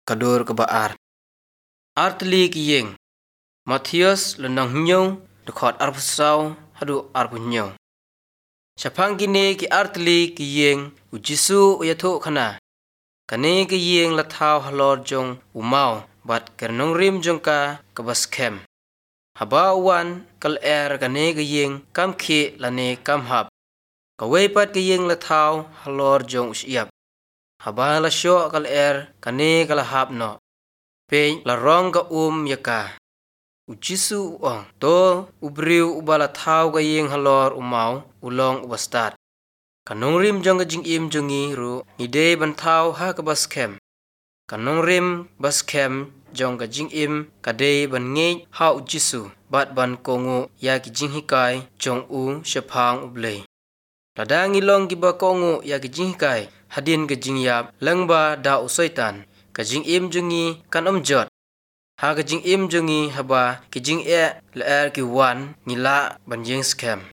kadur ke baar. Artli ki yeng. Matius lenang nyau dekat arpusau hadu arpunyau. Syapang kini ki artli ki yeng ujisu uyatuk kana. Kani ki yeng latau halor jong umau bat kernong rim jong ka kabaskem. Haba uwan kal kani ki yeng kam ki lani kam hap. Kawai pat ki yeng latau halor jong usyap. Haba la syok kal kani kalahap no. Peny la rong ka yaka. Ujisu uang to ubriu ubala tau ka yeng halor umau ulong ubastat. Kanong rim jong ka jing im jongi ru ngide bantau ha ka baskem. Kanong rim baskem jong ka jing im kadei ban ngej ha ujisu bat ban kongu ya ki jing hikai jong u syapang ublei. Ladang ilong giba kongu ya ki jing hikai hadin ka jing yap langba da usaitan. Ka jing im jongi kan jot. Ha ka jing im jongi haba ki jing la ki wan ngila ban jing skem.